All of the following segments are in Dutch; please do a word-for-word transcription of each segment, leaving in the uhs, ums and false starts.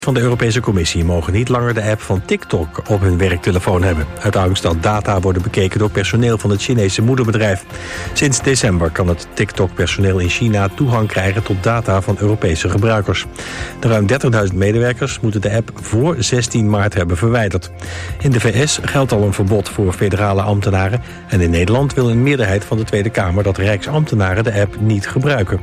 van de Europese Commissie mogen niet langer de app van TikTok op hun werktelefoon hebben. Uit angst dat data worden bekeken door personeel van het Chinese moederbedrijf. Sinds december kan het TikTok-personeel in China toegang krijgen tot data van Europese gebruikers. De ruim dertigduizend medewerkers moeten de app voor zestien maart hebben verwijderd. In de V S geldt al een verbod voor federale ambtenaren en in Nederland wil een meerderheid van de Tweede Kamer dat rijksambtenaren de app niet gebruiken.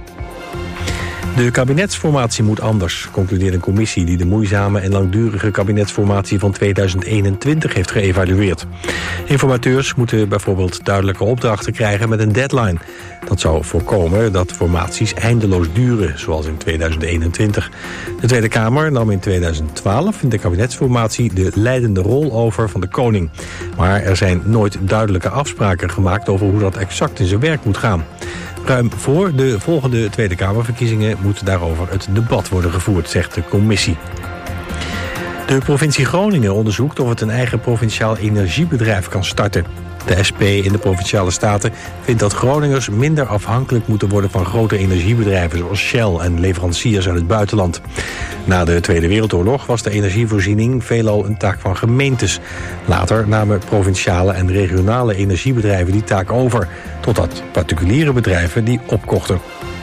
De kabinetsformatie moet anders, concludeert een commissie die de moeizame en langdurige kabinetsformatie van tweeduizend eenentwintig heeft geëvalueerd. Informateurs moeten bijvoorbeeld duidelijke opdrachten krijgen met een deadline. Dat zou voorkomen dat formaties eindeloos duren, zoals in tweeduizend eenentwintig. De Tweede Kamer nam in tweeduizend twaalf in de kabinetsformatie de leidende rol over van de koning. Maar er zijn nooit duidelijke afspraken gemaakt over hoe dat exact in zijn werk moet gaan. Ruim voor de volgende Tweede Kamerverkiezingen moet daarover het debat worden gevoerd, zegt de commissie. De provincie Groningen onderzoekt of het een eigen provinciaal energiebedrijf kan starten. De S P in de Provinciale Staten vindt dat Groningers minder afhankelijk moeten worden van grote energiebedrijven zoals Shell en leveranciers uit het buitenland. Na de Tweede Wereldoorlog was de energievoorziening veelal een taak van gemeentes. Later namen provinciale en regionale energiebedrijven die taak over, totdat particuliere bedrijven die opkochten.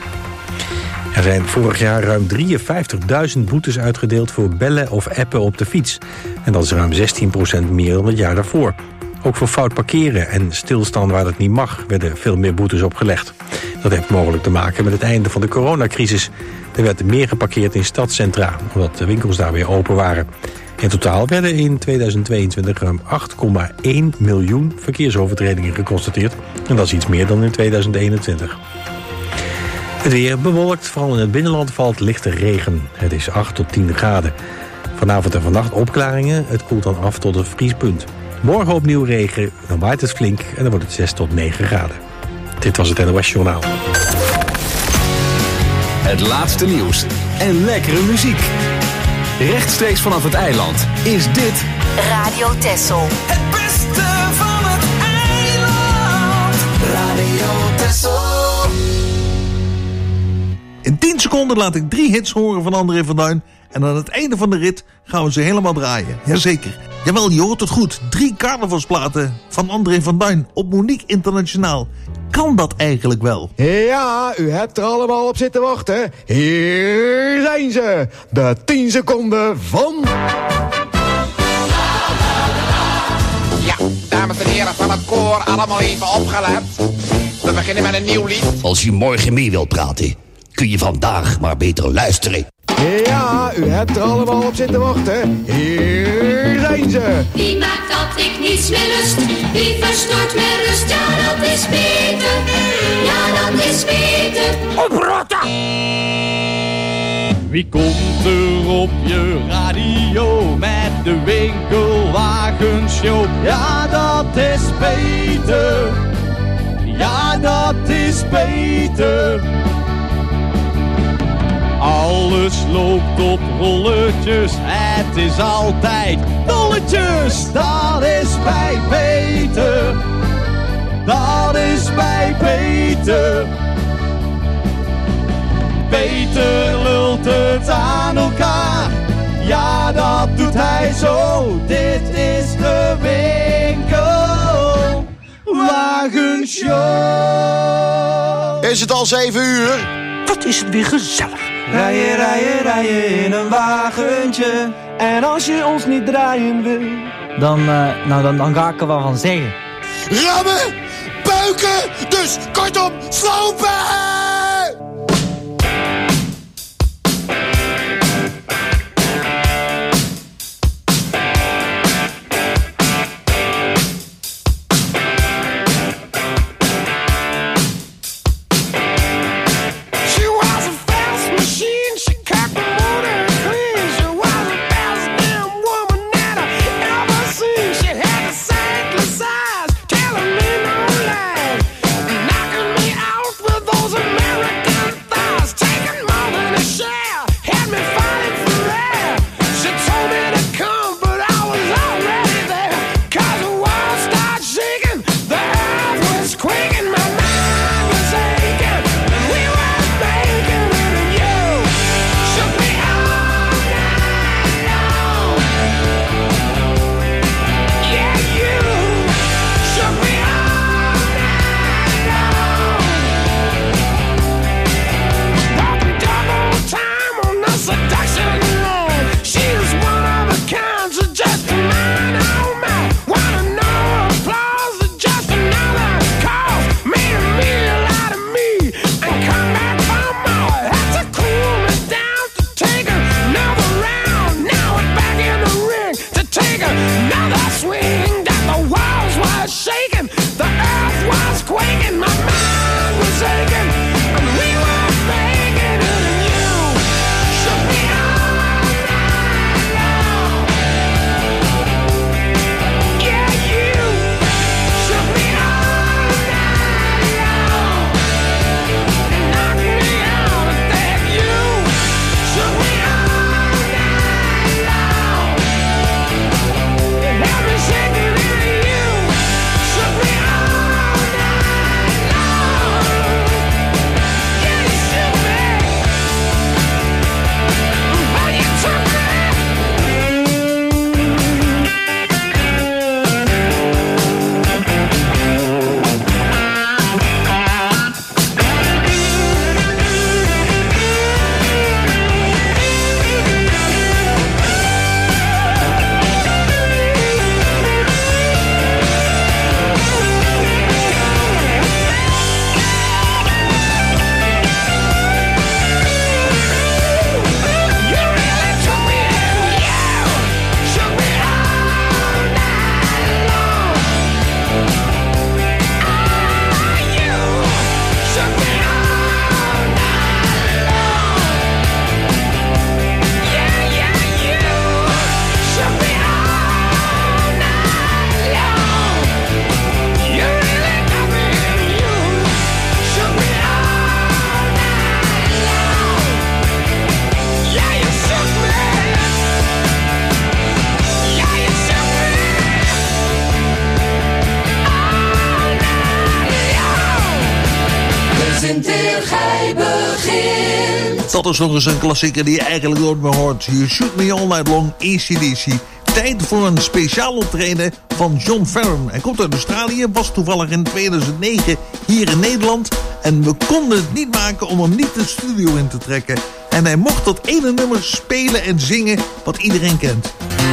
Er zijn vorig jaar ruim drieënvijftigduizend boetes uitgedeeld voor bellen of appen op de fiets. En dat is ruim zestien procent meer dan het jaar daarvoor. Ook voor fout parkeren en stilstaan waar dat niet mag werden veel meer boetes opgelegd. Dat heeft mogelijk te maken met het einde van de coronacrisis. Er werd meer geparkeerd in stadscentra, omdat de winkels daar weer open waren. In totaal werden in tweeduizend tweeëntwintig ruim acht komma één miljoen verkeersovertredingen geconstateerd. En dat is iets meer dan in tweeduizend eenentwintig. Het weer bewolkt, vooral in het binnenland valt lichte regen. Het is acht tot tien graden. Vanavond en vannacht opklaringen, het koelt dan af tot het vriespunt. Morgen opnieuw regen, dan waait het flink en dan wordt het zes tot negen graden. Dit was het N O S Journaal. Het laatste nieuws en lekkere muziek. Rechtstreeks vanaf het eiland is dit Radio Texel. Het beste van het eiland. Radio Texel. In tien seconden laat ik drie hits horen van André van Duin. En aan het einde van de rit gaan we ze helemaal draaien. Jazeker. Jawel, je hoort het goed. Drie carnavalsplaten van André van Duin op Monique Internationaal. Kan dat eigenlijk wel? Ja, u hebt er allemaal op zitten wachten. Hier zijn ze. De tien seconden van... Ja, dames en heren van het koor, allemaal even opgelet. We beginnen met een nieuw lied. Als je morgen mee wilt praten, kun je vandaag maar beter luisteren. Ja, u hebt er allemaal op zitten wachten. Hier zijn ze. Die maakt dat ik niets meer lust. Die verstoort mijn rust. Ja, dat is beter. Ja, dat is beter. Oprotten! Wie komt er op je radio met de winkelwagenshow? Ja, dat is Peter. Ja, dat is Peter. Alles loopt op rolletjes, het is altijd dolletjes. Dat is bij Peter, dat is bij Peter. Peter lult het aan elkaar, ja dat doet hij zo. Dit is de winkelwagenshow. Is het al zeven uur? Wat is het weer gezellig. Rijden, rijden, rijden in een wagentje. En als je ons niet draaien wil, dan, uh, nou, dan, dan ga ik er wel van zeggen. Rammen, buiken, dus kortom, slopen! those are Dat is nog eens een klassieker die je eigenlijk nooit meer hoort. You Shoot Me All Night Long, A C D C. Tijd voor een speciaal optreden van John Farren. Hij komt uit Australië, was toevallig in tweeduizend negen hier in Nederland. En we konden het niet maken om hem niet de studio in te trekken. En hij mocht dat ene nummer spelen en zingen wat iedereen kent.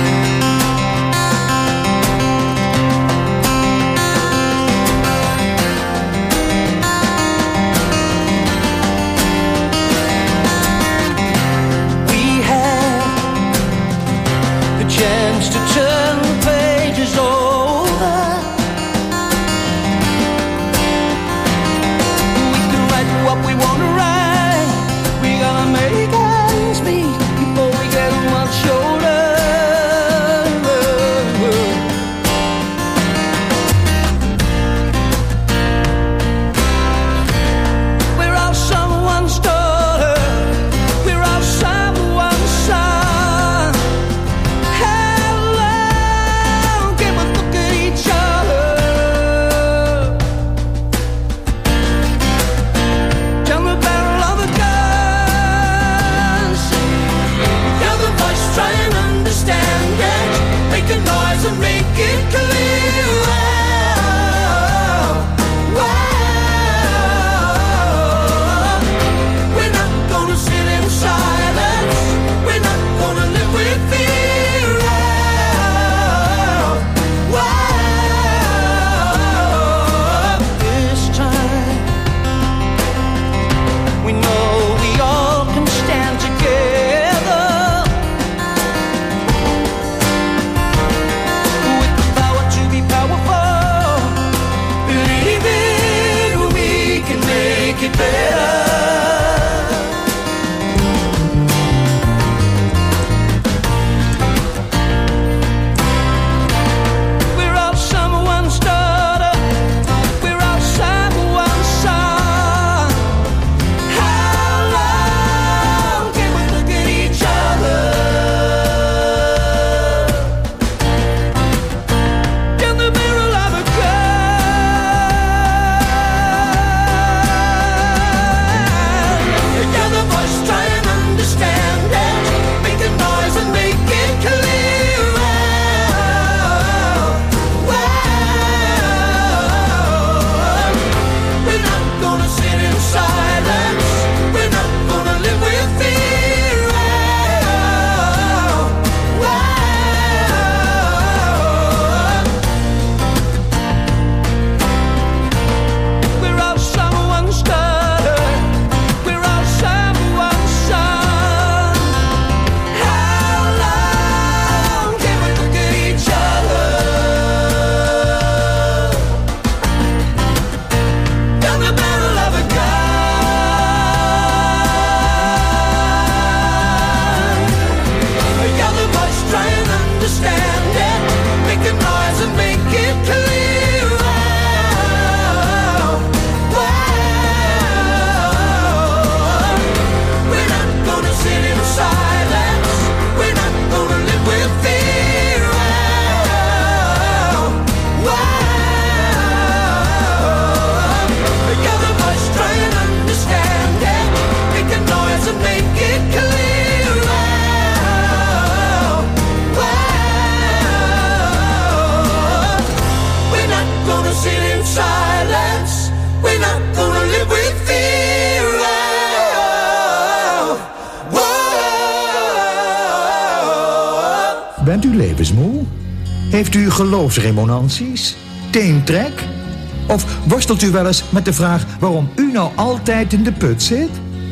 Bent u levensmoe? Heeft u geloofsremonanties? Teentrek? Of worstelt u wel eens met de vraag waarom u nou altijd in de put zit?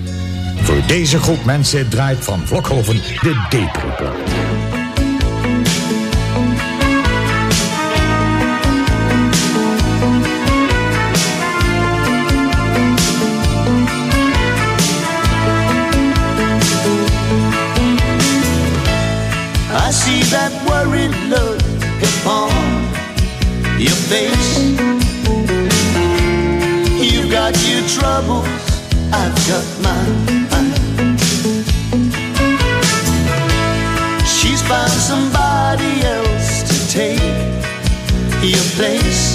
Voor deze groep mensen draait Van Vlokhoven de Depri-plaat. I see that worried look upon your face. You've got your troubles, I've got mine. She's found somebody else to take your place.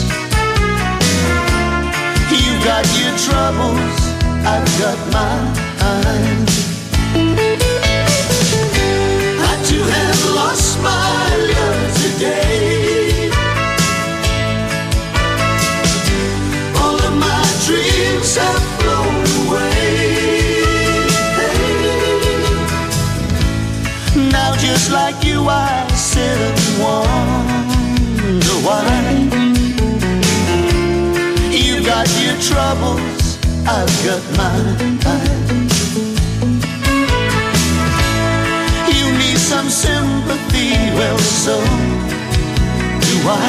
You've got your troubles, I've got mine. like you, I sit and wonder why. You got your troubles, I've got mine. You need some sympathy, well, so do I.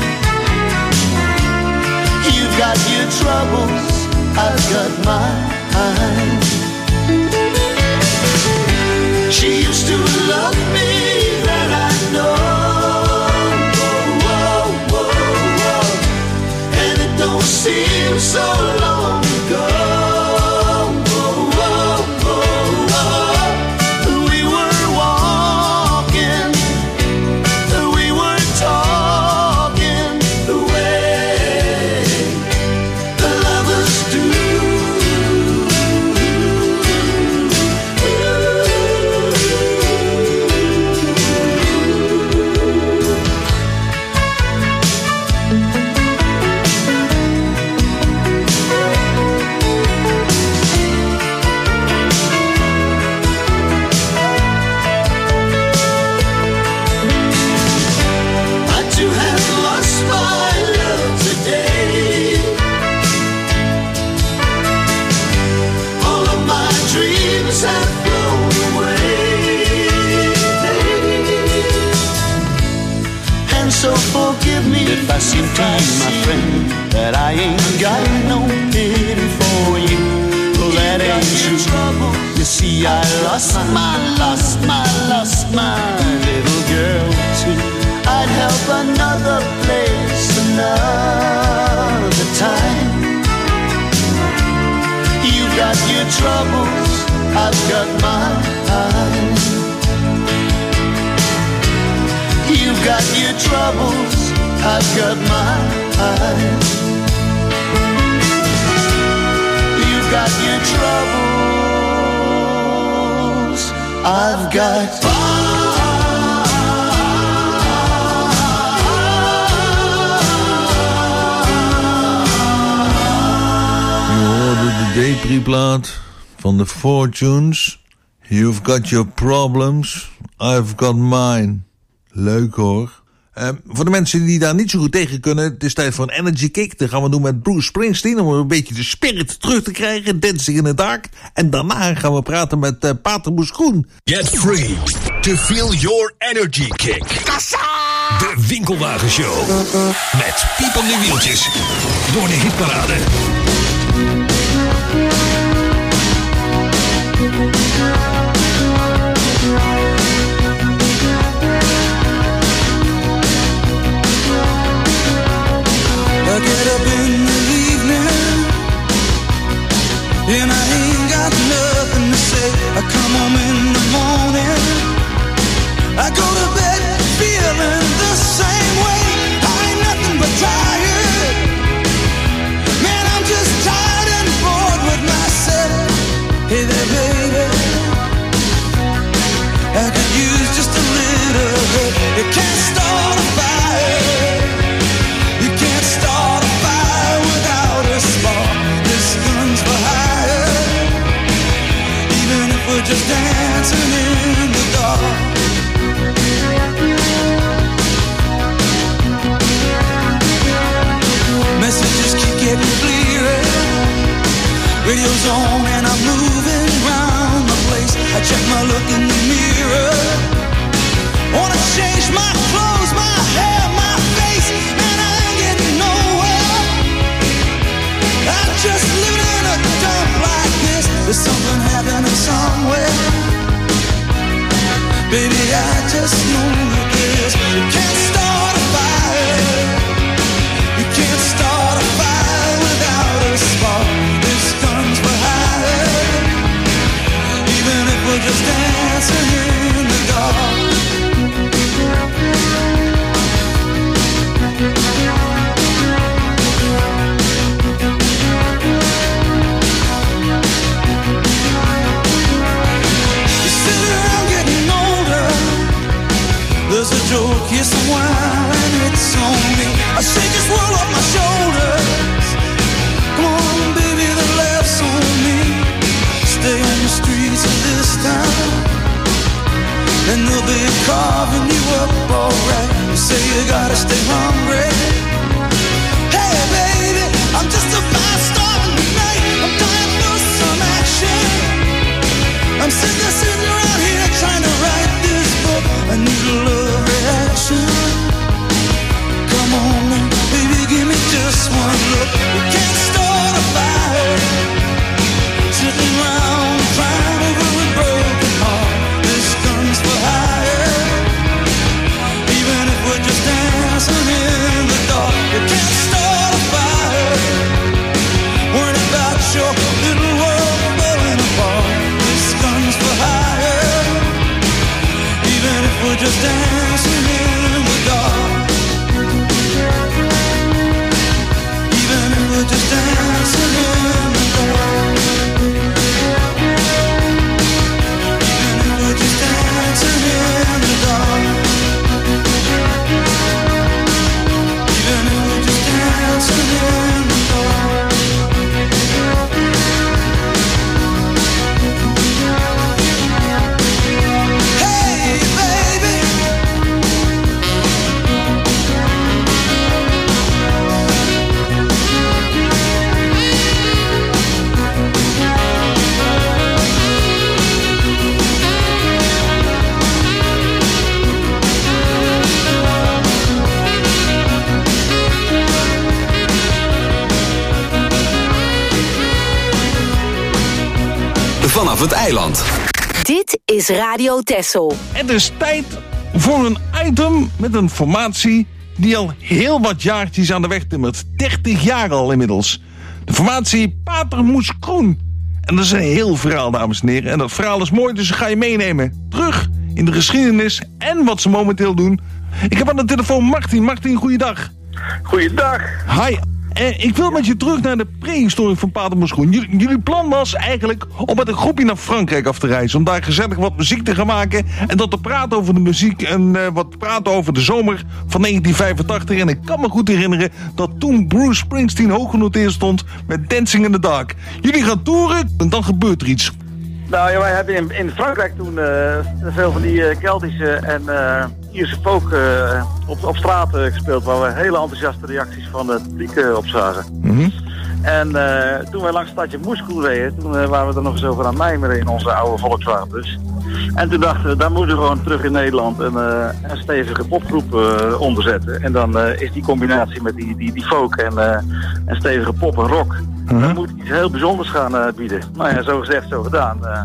You've got your troubles, I've got mine. She used to love me, that I know. Whoa, whoa, whoa. And it don't seem so long ago. Whoa, whoa, whoa, whoa. We were walking, we were talking the way the lovers do. So forgive me if I seem to you, my friend, that I ain't got no pity for you. Well, that ain't true. You see, I lost my, lost my, lost my little girl too. I'd help another place another time. You got your troubles, I've got mine. You've got your troubles, I've got mine. You've got your troubles, I've got mine. Je hoorde de Depri-plaat van de Fortunes. You've got your problems, I've got mine. Leuk hoor. Uh, voor de mensen die daar niet zo goed tegen kunnen, het is tijd voor een energy kick. Dat gaan we doen met Bruce Springsteen om een beetje de spirit terug te krijgen. Dancing in the Dark. En daarna gaan we praten met uh, Pater Boeschoen. Get free to feel your energy kick. Kassa! De Winkelwagenshow. Met piepende wieltjes door de hitparade. I get up in the evening and I ain't got nothing to say. I come home in the morning, I go to bed feeling the same way. I ain't nothing but tired. Man, I'm just tired and bored with myself. Hey there, baby, I could use just a little bit. You can't start a fire. You can't start a fire without a spark. This gun's for hire. Even if we're just dancing in the dark. Messages keep getting clearer. Radio's on and I'm moving around the place. I check my look in the mirror. Wanna change my clothes, my hair, my face, and I ain't getting nowhere. I'm just living in a dump like this. There's something happening somewhere. Baby, I just know this. You can't start a fire. You can't start a fire without a spark. This gun's for hire. Even if we're just dancing in the dark. There's a joke here somewhere and it's on me. I shake this world off my shoulders. Come on, baby, the laugh's on me. Stay on the streets of this town and they'll be carving you up alright. You say you gotta stay hungry. Hey baby, I'm just about starting tonight. I'm dying for some action. I'm sitting there, sitting around here trying to write this book. I need a love reaction. Come on now, baby, give me just one look. You can't start a fire sitting around crying over a broken heart. This gun's for hire. Even if we're just dancing in the dark, you can't start a fire worrying about your little world falling apart. This gun's for hire. Even if we're just dancing in the dark. Even if we're just dancing in the dark. Even if we're just dancing in the dark. Even if we're just dancing in the dark. Hey baby, Vanaf het eiland. Dit is Radio Texel. Het is tijd voor een item met een formatie die al heel wat jaartjes aan de weg timmert. dertig jaar al inmiddels. De formatie Pater Moes Kroen. En dat is een heel verhaal, dames en heren. En dat verhaal is mooi, dus ik ga je meenemen. Terug in de geschiedenis en wat ze momenteel doen. Ik heb aan de telefoon Martin. Martin, goeiedag. Goeiedag. Hi. Eh, ik wil met je terug naar de prehistorie van Pater Moes Kroen. Jullie, jullie plan was eigenlijk om met een groepje naar Frankrijk af te reizen. Om daar gezellig wat muziek te gaan maken. En dat te praten over de muziek. En uh, wat te praten over de zomer van negentien vijfentachtig. En ik kan me goed herinneren dat toen Bruce Springsteen hoog genoteerd stond met Dancing in the Dark. Jullie gaan toeren en dan gebeurt er iets. Nou ja, wij hebben in, in Frankrijk toen uh, veel van die uh, Keltische en uh, Ierse folk uh, op, op straat uh, gespeeld, waar we hele enthousiaste reacties van het publiek uh, op zagen. Mm-hmm. En uh, toen wij langs het stadje Moes Kroen reden, toen uh, waren we er nog eens over aan mijmeren in onze oude Volkswagenbus. En toen dachten we, daar moeten we gewoon terug in Nederland een, uh, een stevige popgroep uh, onderzetten. En dan uh, is die combinatie met die, die, die folk en, uh, en stevige pop en rock, uh-huh. Dan moet iets heel bijzonders gaan uh, bieden. Nou ja, zo gezegd, zo gedaan. Uh,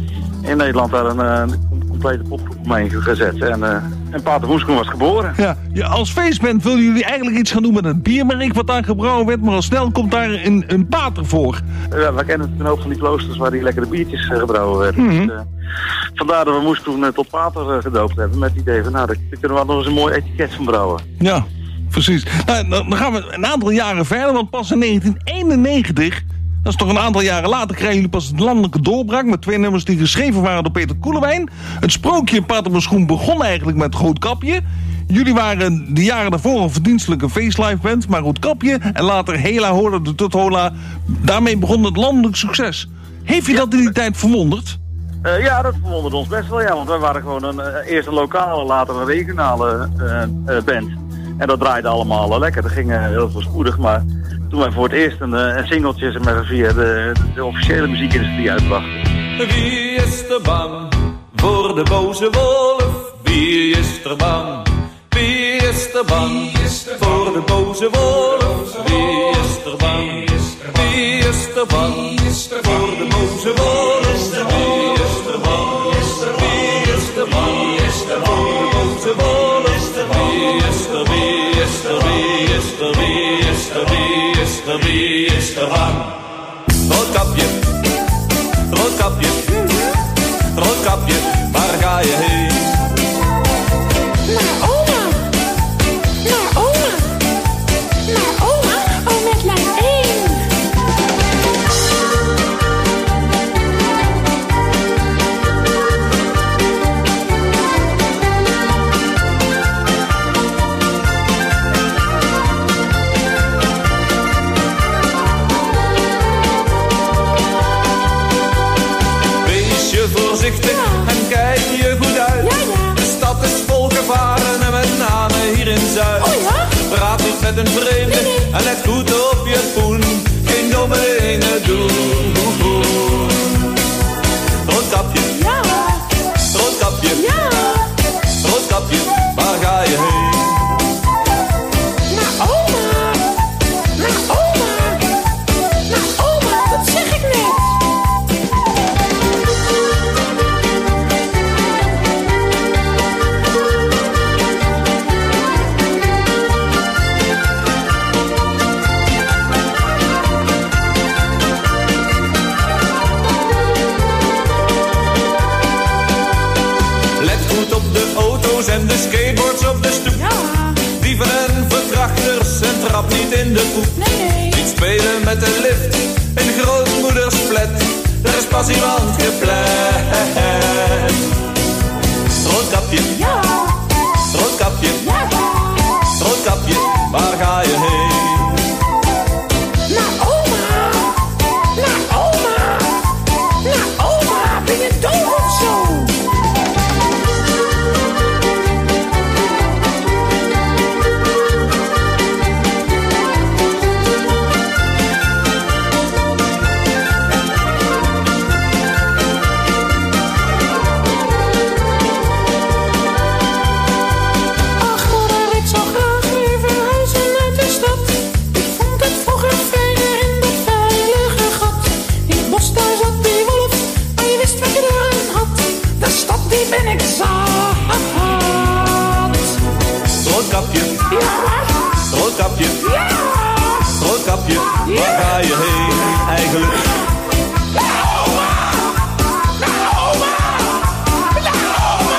in Nederland daar een, uh, een complete popgroep omheen gezet. En, uh, en Pater Moes Kroen was geboren. Ja, ja, als feestband wilden jullie eigenlijk iets gaan doen met het biermerk wat daar gebrouwen werd, maar al snel komt daar een, een pater voor. Ja, we kennen een hoop van die kloosters waar die lekkere biertjes uh, gebrouwen werden. Mm-hmm. Dus, uh, vandaar dat we Moes Kroen uh, tot pater uh, gedoopt hebben. Met het idee van, nou, daar kunnen we nog eens een mooi etiket van brouwen. Ja, precies. Nou, dan gaan we een aantal jaren verder, want pas in negentien eenennegentig... dat is toch een aantal jaren later, krijgen jullie pas het landelijke doorbraak met twee nummers die geschreven waren door Peter Koelewijn. Het sprookje Pater Moes Kroen begon eigenlijk met Roodkapje. Jullie waren de jaren daarvoor een verdienstelijke facelife band, maar Roodkapje en later Hela Hola de Tut Hola. Daarmee begon het landelijk succes. Heeft je dat in die tijd verwonderd? Uh, ja, dat verwonderde ons best wel, ja, want wij waren gewoon een, uh, eerst een lokale, later een regionale uh, uh, band. En dat draaide allemaal uh, lekker, dat ging uh, heel veel spoedig, maar toen wij voor het eerst een, een singeltje met via de, de officiële muziekindustrie uitbrachten. Wie is er bang voor de boze wolf? Wie is er bang? Wie is er bang voor de boze wolf? Wie is er bang? Wie is er bang voor de boze wolf? Wie is er bang? Wie is er bang voor de boze wolf? Wie is er, wie is er, wie is er, wie is er, wie is er, wie is er bang? Roodkapje, roodkapje, roodkapje, waar ga je heen? Naar oma, naar oma, naar oma, oh met lijn één. Wees je voorzichtig en kijk je goed uit. een vreemde. En let goed op je poen, geen domme dingen doen. Roodkapje, Ja. roodkapje, Ja. roodkapje, waar ga je heen? Naar oma. Naar oma. Naar oma, dat zeg ik net. Let goed op de auto's en de skateboards op de stoep. Ja. Dieven en verkrachters en trap niet in de poep. Nee, nee. Niet spelen met de lift in grootmoeders flat. Er is pas iemand gepland. Roodkapje, Ja. roodkapje, Ja. roodkapje, waar ga je heen? Naar oma. Naar oma. Naar oma. Ben je doof of zo? Ach, moeder, ik zou graag weer verhuizen uit de stad. Ik vond het vroeger fijner in dat veilige gat. In het bos daar zat die wolf, maar je wist wat je erin had. De stad die ben ik zat. Roodkapje, Ja, roodkapje, ja. roodkapje, waar ga je heen eigenlijk? Naar oma. Naar oma. Naar oma.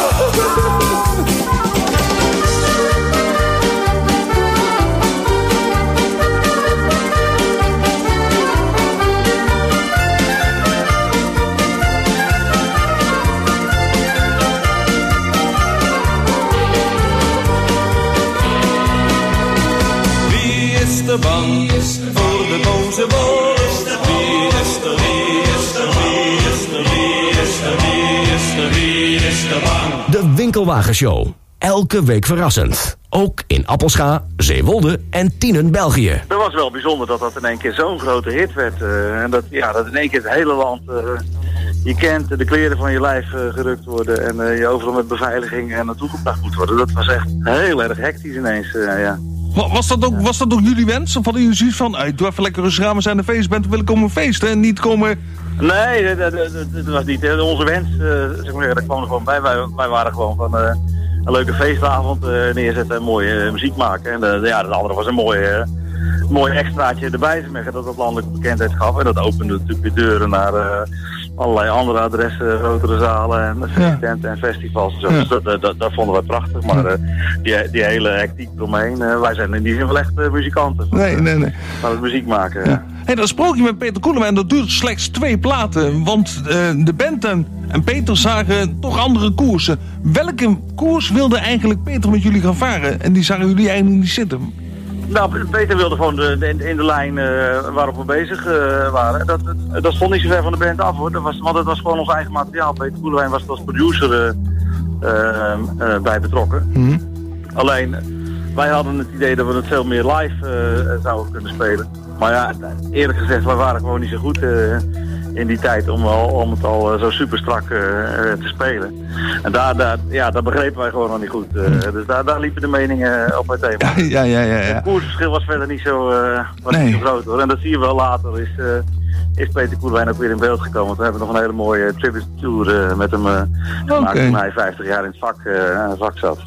Wie is er bang voor de boze wolf? Wie is er, wie is er, wie is er, wie is er, wie is er, wie is er bang? De Winkelwagenshow. Elke week verrassend. Ook in Appelscha, Zeewolde en Tienen, België. Dat was wel bijzonder dat dat in één keer zo'n grote hit werd. Uh, en dat, ja, dat in één keer het hele land uh, je kent, de kleren van je lijf uh, gerukt worden. En uh, je overal met beveiliging en naartoe gebracht moet worden. Dat was echt heel erg hectisch ineens, uh, ja. Was dat ook, was dat ook jullie wens? Of hadden jullie zoiets van, hey, doe even lekker rustig aan, we zijn een feest, bent, wil ik komen feesten en niet komen... Nee, dat, dat, dat, dat was niet uh, onze wens. Uh, zeg maar, daar kwam er gewoon bij. Wij, wij waren gewoon van uh, een leuke feestavond uh, neerzetten en mooie uh, muziek maken. En uh, ja, het andere was een mooi, uh, mooi extraatje erbij, zeg, dat het landelijke bekendheid gaf. En dat opende natuurlijk de deuren naar uh, allerlei andere adressen, grotere zalen en tenten en festivals. En zo. Ja. Dus dat, dat, dat, dat vonden we prachtig. Maar uh, die, die hele hectiek eromheen, uh, wij zijn in die zin wel echt uh, muzikanten. Van, nee, nee, nee. Van het muziek maken. Ja. Hey, dat sprookje met Peter Koelewijn en dat duurt slechts twee platen. Want uh, de band en, en Peter zagen toch andere koersen. Welke koers wilde eigenlijk Peter met jullie gaan varen? En die zagen jullie eigenlijk niet zitten. Nou, Peter wilde gewoon de, de, in de lijn uh, waarop we bezig uh, waren. Dat, dat, dat stond niet zo ver van de band af, hoor. Dat was, want het was gewoon ons eigen materiaal. Peter Koelewijn was er als producer uh, uh, uh, bij betrokken. Mm-hmm. Alleen, wij hadden het idee dat we het veel meer live uh, zouden kunnen spelen. Maar ja, eerlijk gezegd, wij waren gewoon niet zo goed uh, in die tijd om, al, om het al uh, zo super strak uh, te spelen. En daar, daar, ja, dat begrepen wij gewoon nog niet goed. Uh, dus daar, daar liepen de meningen op uiteen. Ja, ja, ja, ja, ja. Het koersverschil was verder niet zo, uh, was nee. niet zo groot, hoor. En dat zie je wel later. Is, uh, is Peter Koelewijn ook weer in beeld gekomen. We hebben nog een hele mooie tribute tour uh, met hem uh, gemaakt okay. toen hij vijftig jaar in het vak, uh, in het vak zat.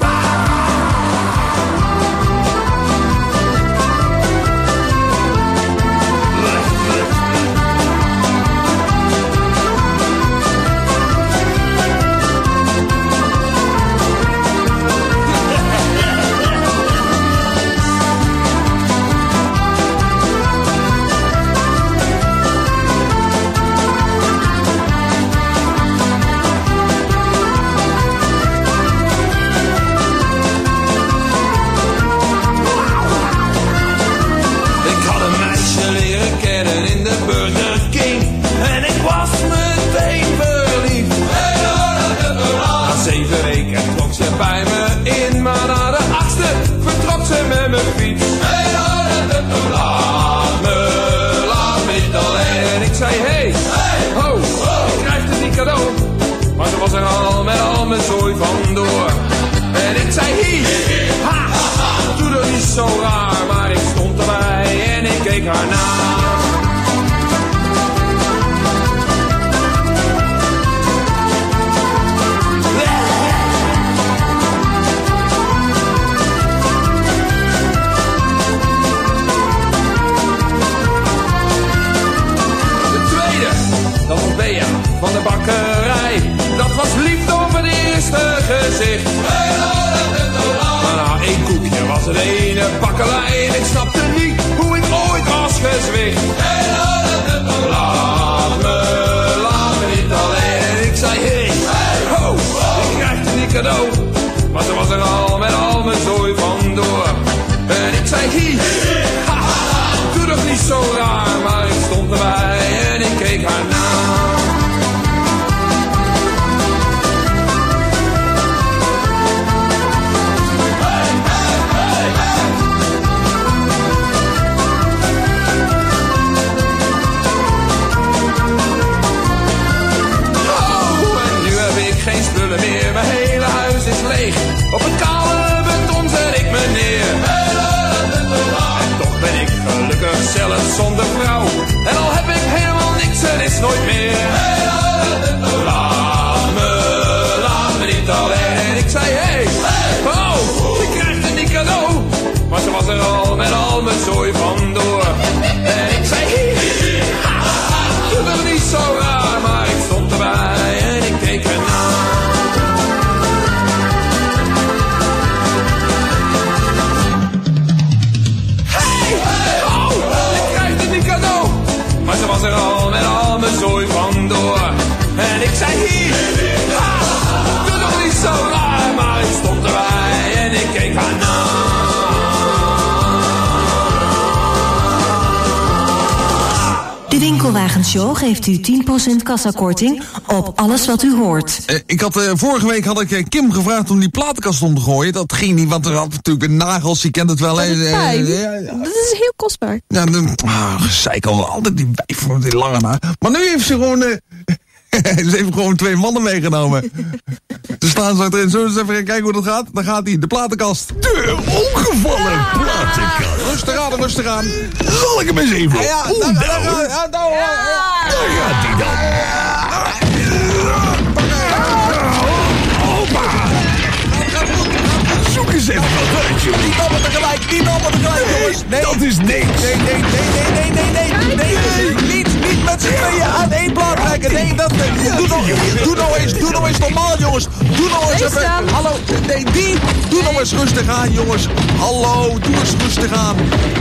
Bij me in, maar na de achtste vertrok ze met mijn fiets. mijn zooi vandoor. En ik zei hier, ha, doe dat niet zo raar. Maar ik stond erbij en ik keek haar na. Dat was Bea van de bakkerij. Dat was liefde op het eerste gezicht. Maar na één koekje was het ene bakkelei. En ik snapte niet hoe ik ooit was gezwicht. Laat me, laat me niet alleen. En ik zei hey, ho, ik krijg het niet cadeau. Maar ze was er al met al mijn zooi vandoor. En ik zei hier, ha, doe toch niet zo raar. Maar ik stond erbij en ik keek haar na. Geen spullen meer, mijn hele huis is leeg. Op een kale beton zet ik me neer. En toch ben ik gelukkig zelfs zonder vrouw. En al heb ik helemaal niks, er is nooit meer. Laat me, laat me niet alleen. En ik zei hey, oh, ik krijg het niet cadeau. Maar ze was er al met al mijn zooi vandoor. En ik zei hier, doe toch niet zo raar. Maar ik stond erbij en ik keek ernaar. Maar ze was er al met al mijn zooi vandoor. En ik zei hier, ha, doe toch niet zo raar. Maar ik stond erbij en ik keek haar na. De Winkelwagenshow geeft u tien procent kassakorting op alles wat u hoort. Uh, ik had, uh, vorige week had ik uh, Kim gevraagd om die platenkast om te gooien. Dat ging niet, want er had natuurlijk een nagels, je kent het wel. Dat is uh, fijn. uh, uh, uh, Dat is heel kostbaar. Ja, dan, oh, gezeik al, altijd die wijf met die lange na. Maar nu heeft ze gewoon, uh, ze heeft gewoon twee mannen meegenomen. Ze staan zo erin. Zullen we eens even kijken hoe dat gaat? Dan gaat hij, de platenkast. De ongevallen platenkast. Rustig aan, rustig aan. Zal ik hem eens even ja, ja, omdouwen? daar, daar, daar, daar, daar gaat hij dan. Hoppa. Zoek eens even wat uit, jullie. Niet allemaal tegelijk, niet allemaal tegelijk, jongens. Nee, dat is niks. Nee, nee, nee, nee, nee, nee, nee, nee. Niet, niet met z'n tweeën aan één plaat trekken. Nee, dat, doe nou, doe nou eens, doe nou eens normaal, jongens. Doe nou eens even, hallo, nee, die, doe nou eens rustig aan, jongens. Hallo, doe eens rustig aan.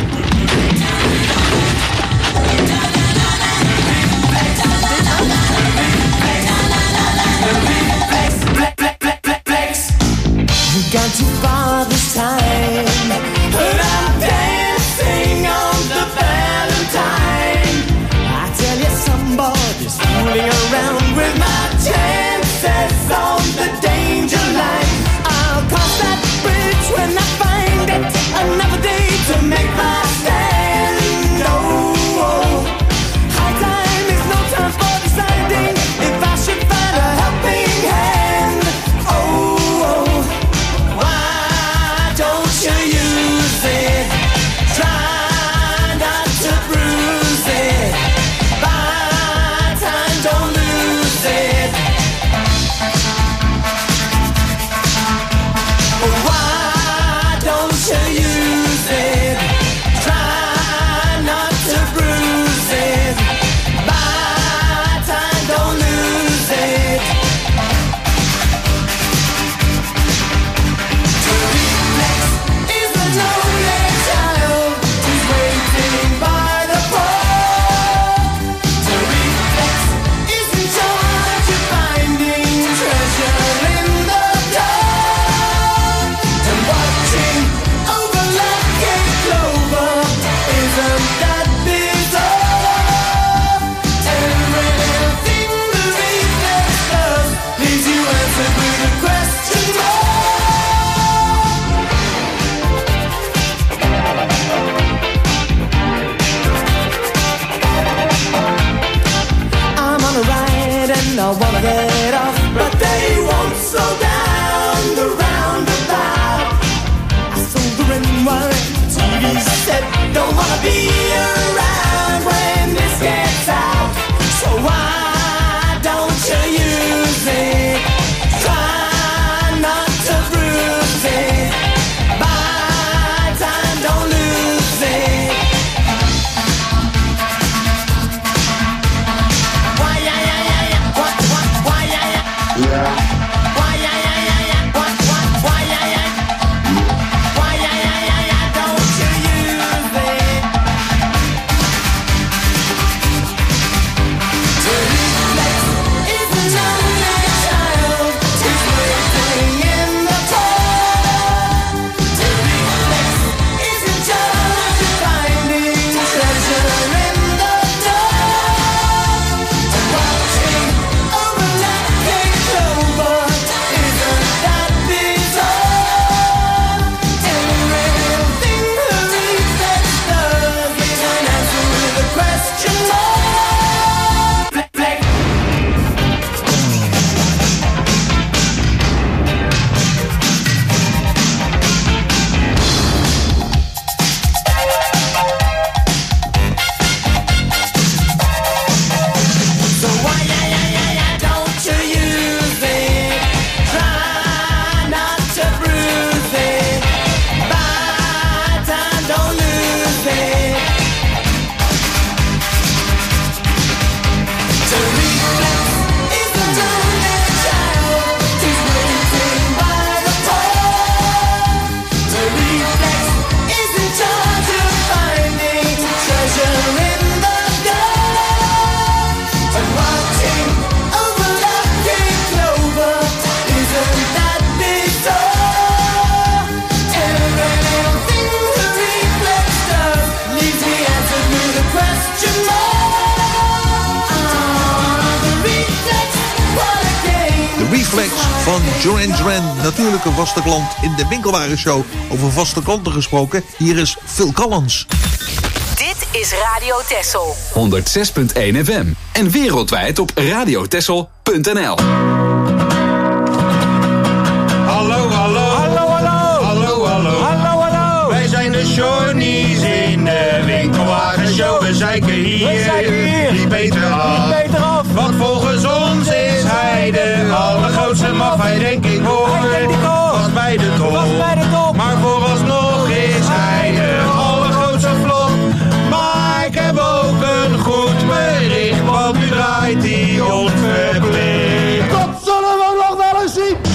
You got too far this time, but I'm dancing on the Valentine. I tell you, somebody's fooling around with my chances on the danger line. I'll cross that bridge when I find it. Another day to make my stand. Oh, oh. High time is no time for deciding if I should find a helping hand. Oh, oh. Why don't you use it? Try not to bruise it. Buy time, don't lose it. van Duran Duran. Natuurlijk een vaste klant in de Winkelwagenshow. Over vaste klanten gesproken, hier is Phil Collins. Dit is Radio Texel. honderdzes punt één F M. En wereldwijd op radiotexel punt n l. Hallo, hallo. Hallo, hallo. Hallo, hallo. Hallo, hallo. Wij zijn de Shornies in de Winkelwagenshow. We zeiken hier. We zeiken hier. Niet beter af. Niet beter af. Want volgens ons is hij de allergrootste mafheid, denk ik hoor. Was bij de top. Was bij de top. Maar vooralsnog is hij de allergrootste flop. Maar ik heb ook een goed bericht, want nu draait hij ons verplicht. Dat zullen we nog wel eens zien.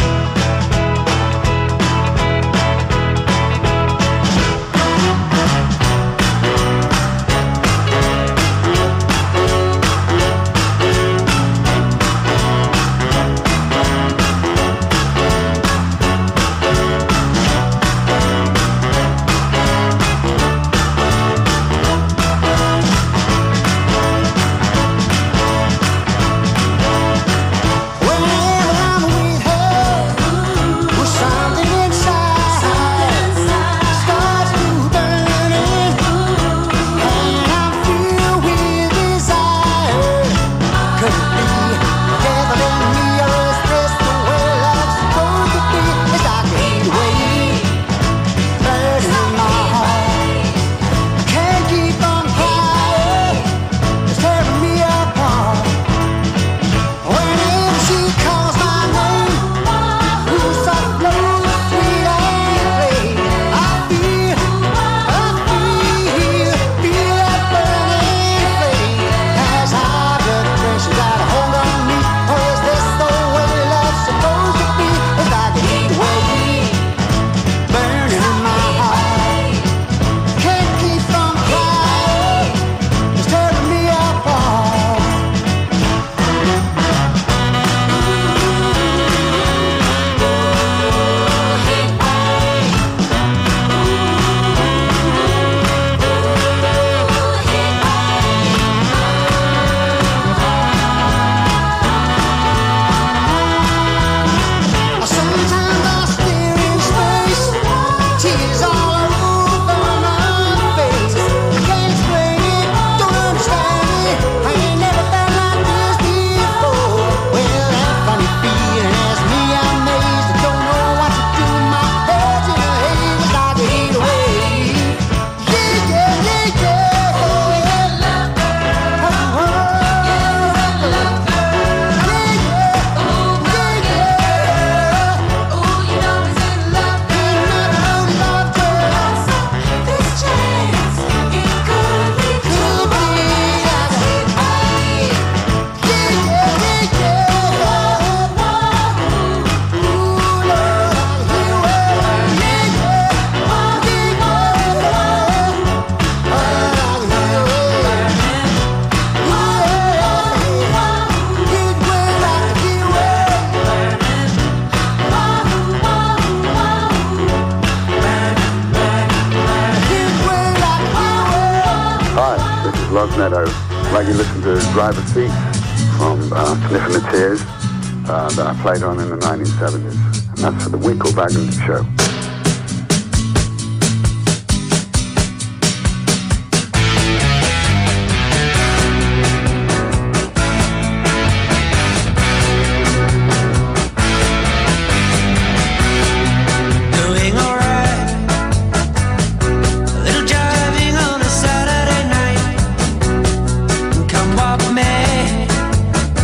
Like you listen to Driver's Seat from uh, Sniffing the Tears uh, that I played on in the nineteen seventies. And that's for the Winkelwagen Show.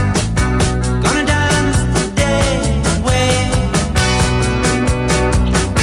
Gonna dance the day away.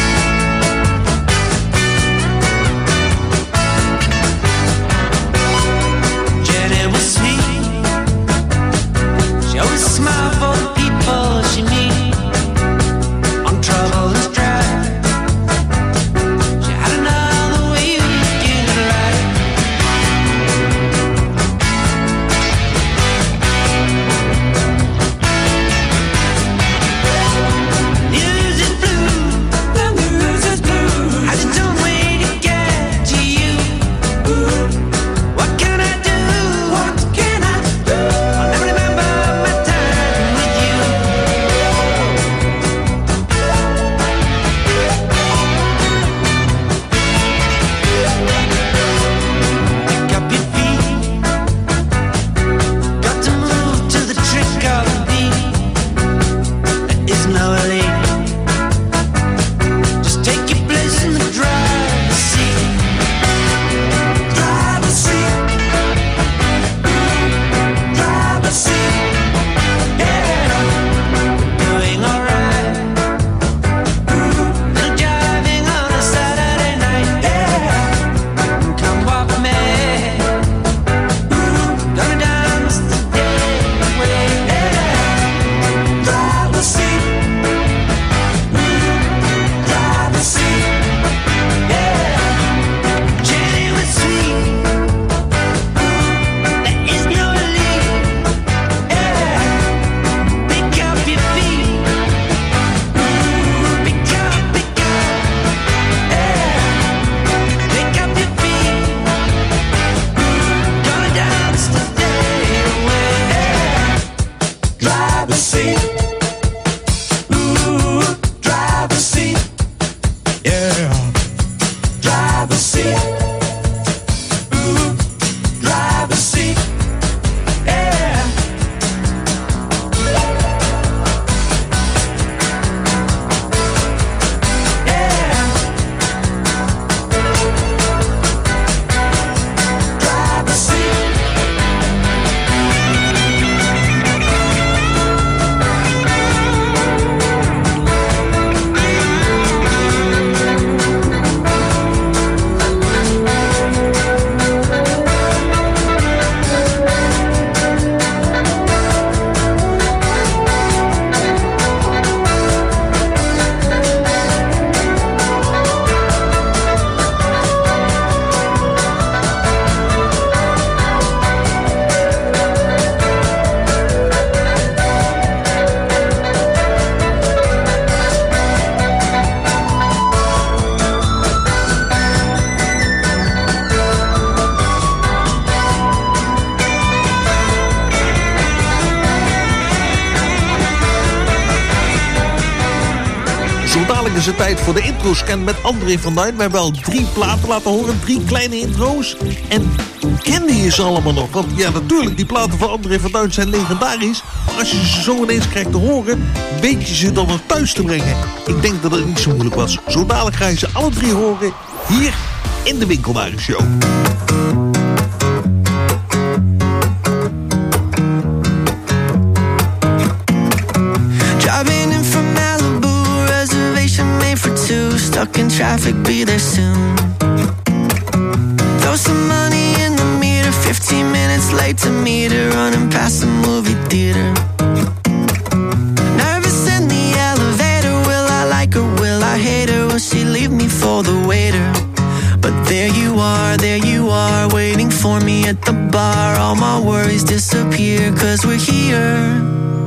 is het tijd voor de intro-scan met André van Duin. We hebben al drie platen laten horen, drie kleine intro's. En kende je ze allemaal nog? Want ja, natuurlijk, die platen van André van Duin zijn legendarisch. Maar als je ze zo ineens krijgt te horen, weet je ze dan nog thuis te brengen. Ik denk dat het niet zo moeilijk was. Zo dadelijk ga je ze alle drie horen hier in de Winkelwagenshow. Driving in from Malibu, reservation made for two. Stuck in traffic, be there soon. Throw some money in the meter, fifteen minutes late to meet her, running past the movie theater. Nervous in the elevator, will I like her, will I hate her, will she leave me for the waiter? But there you are, there you are, waiting for me at the bar. All my worries disappear, cause we're here.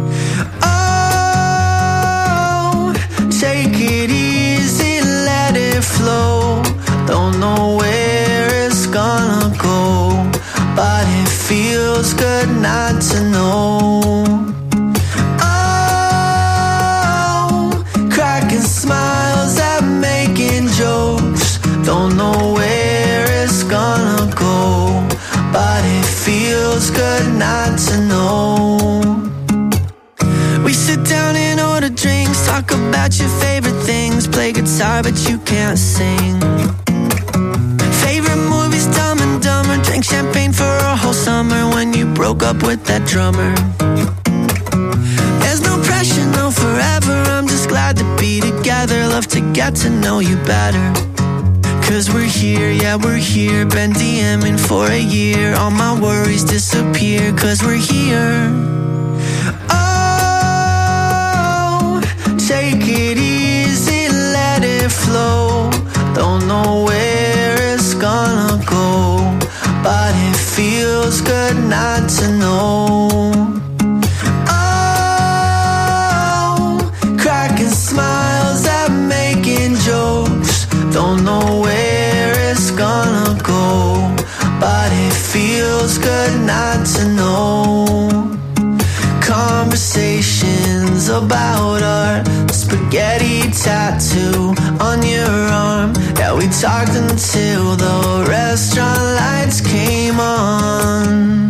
Take it easy, let it flow. Don't know where it's gonna go, but it feels good not to know. Oh, cracking smiles at making jokes. Don't know where it's gonna go, but it feels good not to know. We sit down and order drinks, talk about your favorite things, play guitar but you can't sing. Favorite movies, Dumb and Dumber, drink champagne for a whole summer when you broke up with that drummer. There's no pressure, no forever, I'm just glad to be together, love to get to know you better. Cause we're here, yeah we're here, been DMing for a year, all my worries disappear, cause we're here. Take it easy, let it flow. Don't know where it's gonna go, but it feels good not to know. Oh, cracking smiles at making jokes. Don't know where it's gonna go, but it feels good not to know. Conversations about art, spaghetti tattoo on your arm. Yeah, we talked until the restaurant lights came on.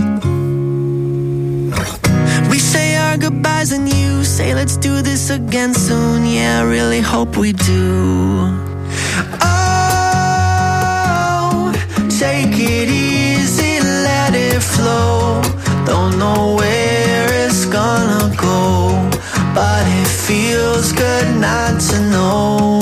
We say our goodbyes and you say let's do this again soon. Yeah, I really hope we do. Oh, take it easy, let it flow. Don't know where it's gonna go, but it feels good not to know.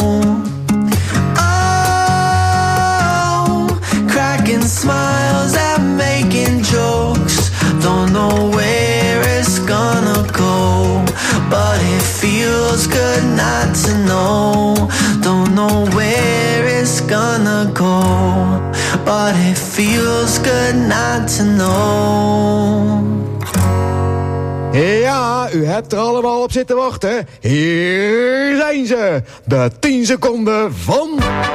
Oh, cracking smiles at making jokes. Don't know where it's gonna go, but it feels good not to know. Don't know where it's gonna go, but it feels good not to know. Ja, u hebt er allemaal op zitten wachten. Hier zijn ze, de tien seconden van...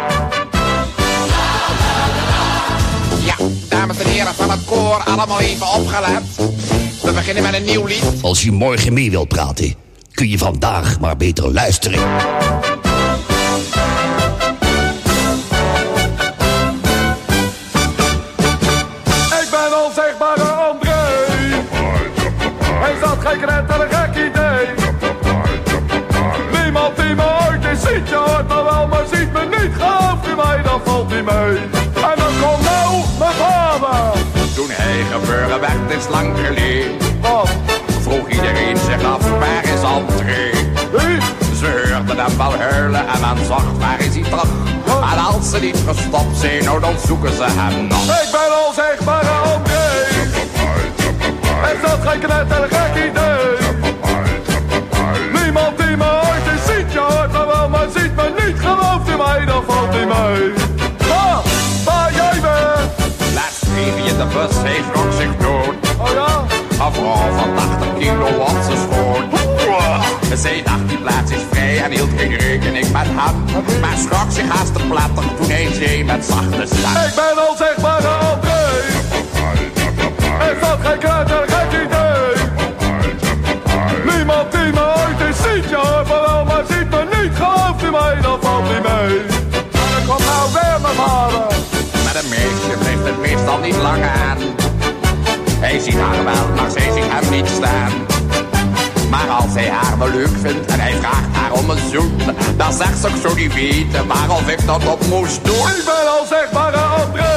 Ja, dames en heren van het koor, allemaal even opgelet. We beginnen met een nieuw lied. Als je morgen mee wilt praten, kun je vandaag maar beter luisteren. Ik ben onzichtbare André. Is dat geen net en een gek idee? Niemand die me ooit eens ziet, je hoort me wel, maar ziet me niet. Gelooft u mij, dan valt u mee. En dan komt nou mijn vader. Toen hij geboren werd is lang geleden. Wat? Vroeg iedereen zich af, waar is André? Wie? Ze hoorden hem wel huilen en men zag, waar is hij terug? En als ze niet gestopt zijn, nou dan zoeken ze hem nog. Ik ben onzichtbare André. Is dat geen net en een gek idee? Niemand die me ooit eens ziet, je hoort me wel, maar ziet me niet. Gelooft u mij, dan valt u mee. Ah, waar jij bent? Laatst even in de bus, hij schrok zich dood. Oh ja? Een vrouw van tachtig kilo was ze schoon. Zij dacht die plaats is vrij en hield geen rekening met hem. Maar schrok zich haast te platter toen hij zei met zachte stem. Ik ben onzichtbare André. Is dat geen kruid en een gek idee? Niemand die me ooit eens ziet, je hoort me wel, maar ziet me niet. Gelooft u mij, niet mee. En dan komt nou weer mijn vader. Met een meisje blijft het meestal niet lang aan. Hij ziet haar wel, maar zij ziet hem niet staan. Maar als hij haar wel leuk vindt en hij vraagt haar om een zoen, dan zegt ze ook zo niet weten waarom ik dat op moest doen. Ik ben al zeg maar een André.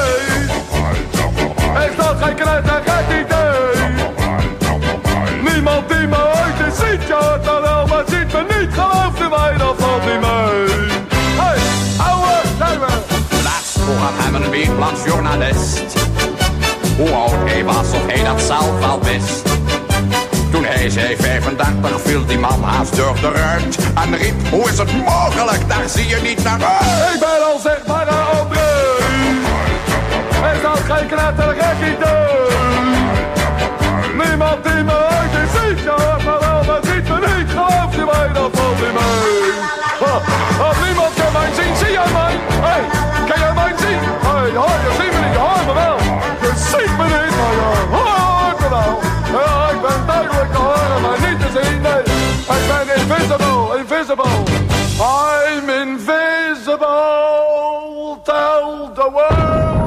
Is dat geen knetter gek idee? Niemand die me ooit eens ziet, je hoort dan wel, maar ziet me niet. Gelooft u mij, dan valt hij mee. Hey, ouwe, zijn we. Laatst vroeg aan hem een weekbladsjournalist hoe oud hij was of hij dat zelf wel wist. Toen hij zei vijfendertig viel die man haast door de ruit en riep, hoe is het mogelijk, daar zie je niet naar uit. Ik ben al zeg maar een André. Is dat geen knettergek idee? Niemand die me ooit eens ziet, je hoort me wel, maar ziet me niet. Geloof je mij, dat valt niet mee. Oh, oh, niemand kan mij zien, zie jij mij? Hey, kan jij mij zien? Hey, oh, je ziet me niet, je hoort me wel. Je ziet me niet, maar je hoort me wel. Ja, ik ben duidelijk te horen, maar niet te zien, nee. Ik ben invisible, invisible. I'm invisible, tell the world.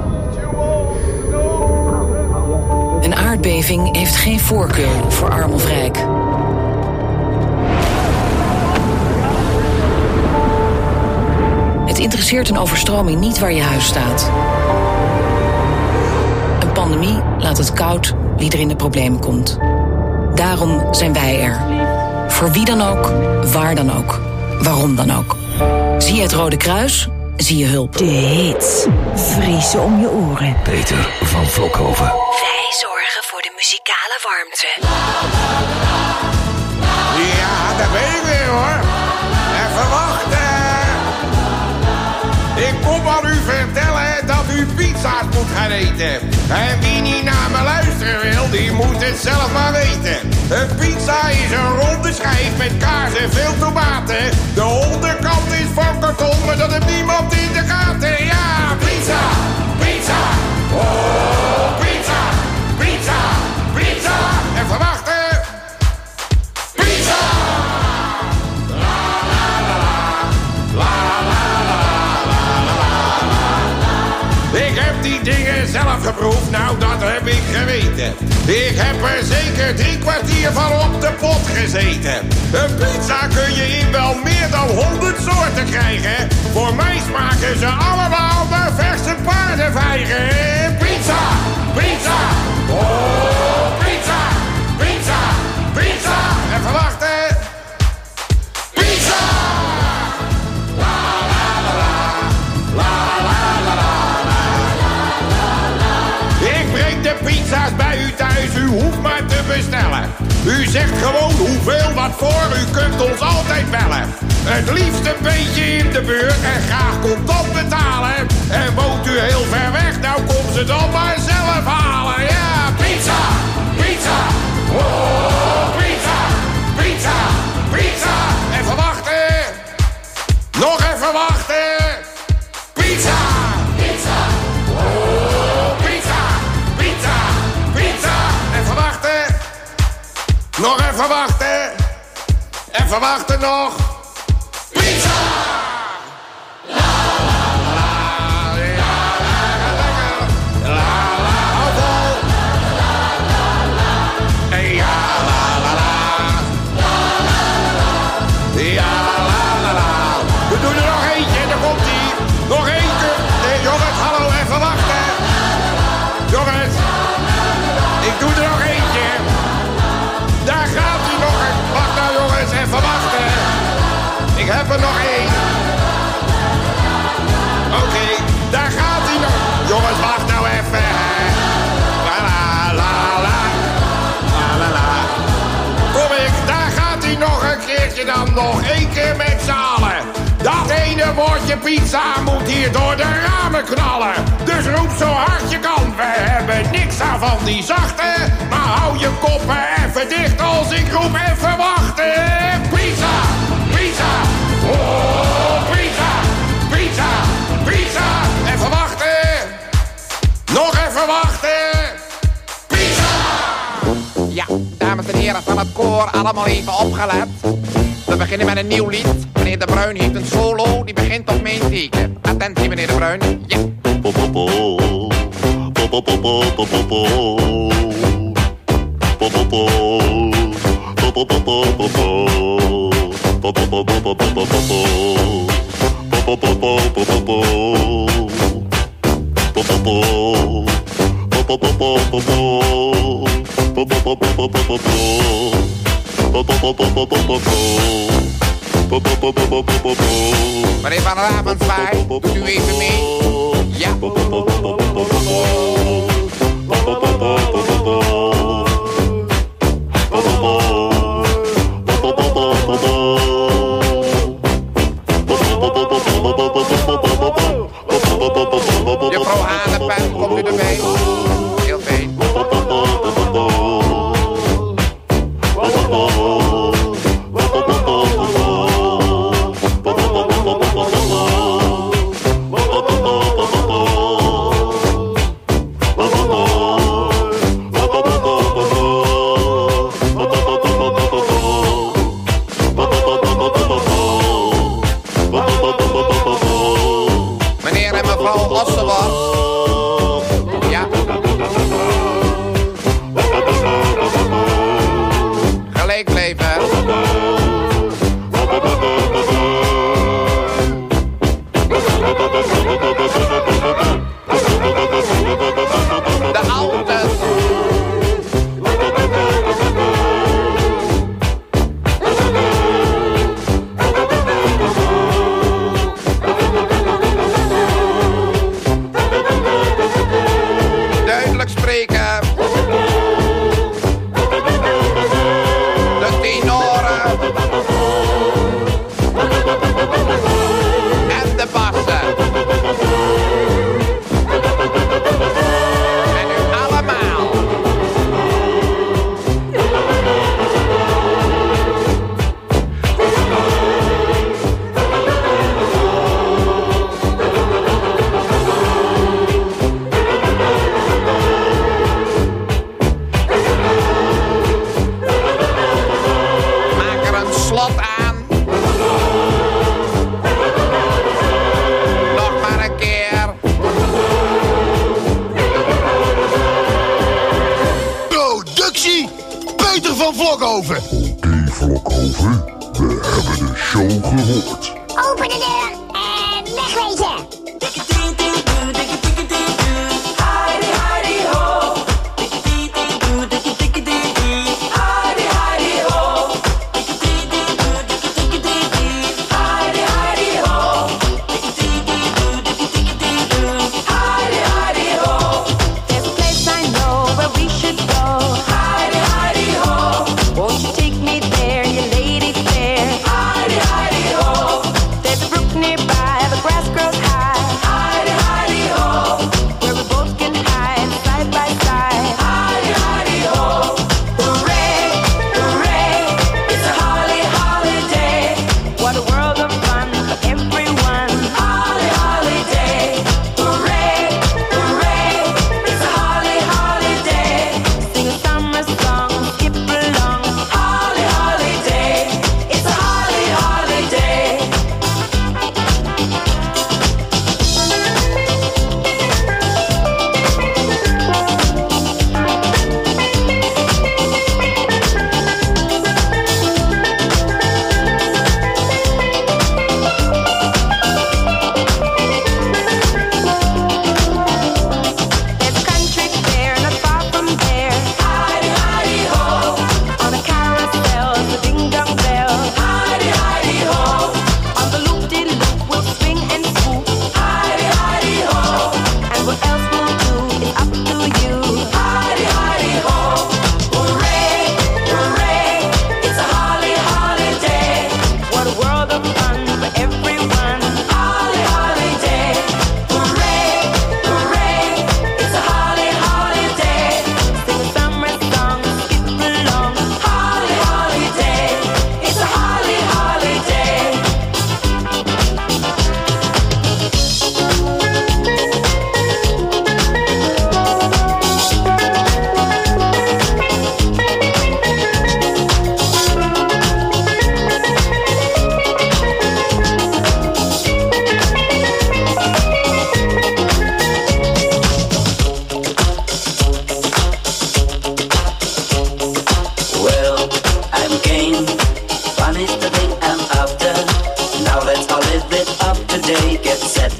Een aardbeving heeft geen voorkeur voor arm of rijk. Het interesseert een overstroming niet waar je huis staat. Een pandemie laat het koud wie er in de problemen komt. Daarom zijn wij er. Voor wie dan ook, waar dan ook, waarom dan ook. Zie je het Rode Kruis, zie je hulp. De hits. Vriezen om je oren. Peter van Vlokhoven. Wij zorgen voor de muzikale warmte. Ja, daar ben ik weer hoor. Even wachten. Ik kom aan u vertellen dat u pizza's moet gaan eten. En wie niet naar me luisteren wil, die moet het zelf maar weten. Een pizza is een ronde schijf met kaas en veel tomaten. De onderkant is van karton, maar dat heeft niemand in de gaten. Ja, pizza, pizza, oh, pizza, pizza, pizza. Even wachten. Pizza! La la la la, la la la la la la. Ik heb die dingen zelf geproefd, nou dat heb ik geweten. Ik heb er zeker drie kwartier van op de pot gezeten. Een pizza kun je in wel meer dan honderd soorten krijgen. Voor mij smaken ze allemaal naar verse paardenvijgen. Pizza, pizza, oh pizza, pizza, pizza. Even wachten. Pizza! La la la la, la la la la, la la la. Ik breng de pizza's bij u thuis, u hoeft maar te bestellen. U zegt gewoon hoeveel wat voor, u kunt ons altijd bellen. Het liefst een beetje in de buurt en graag contant betalen. En woont u heel ver weg, nou kom ze dan maar zelf halen. Ja, pizza, pizza, oh, pizza, pizza, pizza. Even wachten, nog even wachten. Pizza, pizza, oh, pizza, pizza, pizza. Even wachten, nog even wachten. Even wachten nog. Pizza! La la la la, ja lekker lekker. La la la la, la la la. Ja la la la, la la la. Ja la la la. We doen er nog eentje, daar komt ie. Nog eentje. Nee jongens, hallo, even wachten. Jongens, ik doe er nog eentje. Daar gaat hij nog. Wacht nou jongens, even wachten. Ik heb er nog één. Oké, okay, daar gaat hij nog. Jongens, wacht nou even. La la la la. La la la. Kom ik, daar gaat hij nog een keertje dan. Nog één keer met z'n allen. Dat ene woordje pizza moet hier door de ramen knallen. Dus roep zo hard je kan. We hebben niks aan van die zachte. Maar hou je koppen even dicht als ik roep even wachten. Pizza, pizza. Oh, pizza, pizza, pizza. Even wachten. Nog even wachten. Pizza. Ja, dames en heren van het koor, allemaal even opgelet. We beginnen met een nieuw lied. Meneer De Bruin heeft een solo, die begint op mijn teken. Attentie, meneer De Bruin. Ja. Meneer Van Ravenswaai, doet u even mee? Ja. Juffrouw Hanepen, komt u erbij? Heel fijn. Meneer en mevrouw Ossewaard. Ja. Gelijk blijven. De ouders. Duidelijk spreken. De tenoren. En de bassen. En nu allemaal. Maak er een slot aan. Nog maar een keer. Productie, Peter van Vlokhoven. Oké, Vlokhoven, we hebben de show gehoord. Open de deur en wegwezen. Heidi, Heidi, ho. Heidi, Heidi, ho. Heidi, Heidi, ho. Heidi, Heidi, ho. There's a place I know where we should go. Heidi, Heidi, ho. Won't you take me there, you lady fair? Heidi, Heidi, ho.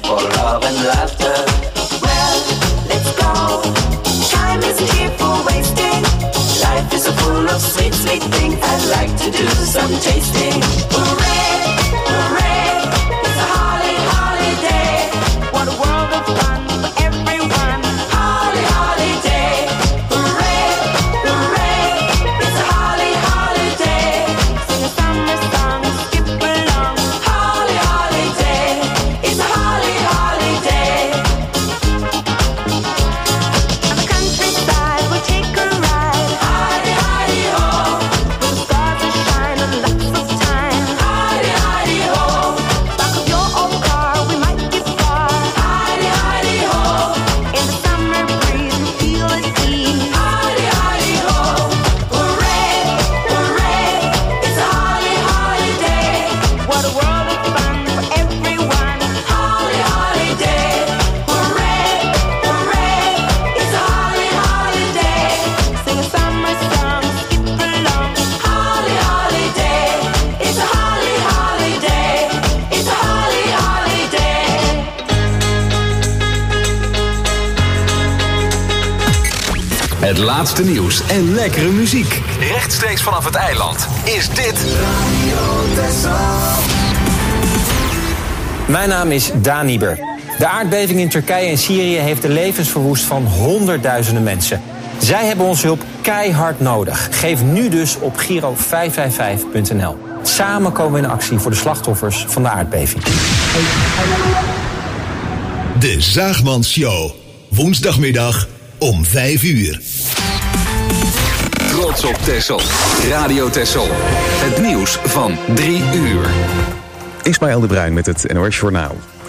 for love and laughter. Well, let's go. Time isn't here for wasting. Life is so full of sweet, sweet things. I'd like to do some tasting. Hooray, hooray, it's a holly, holiday. What a world of fun for everyone. Holly, holiday. Hooray, hooray, it's a holly, holiday. Sing a summer song, skip along. Holly, holiday, it's a holly, holiday. On the countryside, we'll take a ride. Holly, holly, ho. Where the stars are shining, lots of time. Holly, holly, ho. Back of your old car, we might get far. Holly, holly, ho. In the summer breeze, we feel at ease. Holly, holly, ho. Hooray, hooray, it's a holly, holiday. What a world of fun for everyone. Holly, holiday. Hooray, hooray, it's a holly, holiday. Sing a summer song, skip along. Holly, holiday, it's a holly, holiday. It's a holly, holiday. Het laatste nieuws en lekkere muziek. Rechtstreeks vanaf het eiland is dit Mijn naam is Daan Nieber. De aardbeving in Turkije en Syrië heeft de levens verwoest van honderdduizenden mensen. Zij hebben onze hulp keihard nodig. Geef nu dus op Giro vijf vijf vijf punt n l. Samen komen we in actie voor de slachtoffers van de aardbeving. De Zaagmans Show. Woensdagmiddag om vijf uur. Trots op Texel. Radio Texel. Het nieuws van drie uur. Ismaël de Bruin met het N O S Journaal.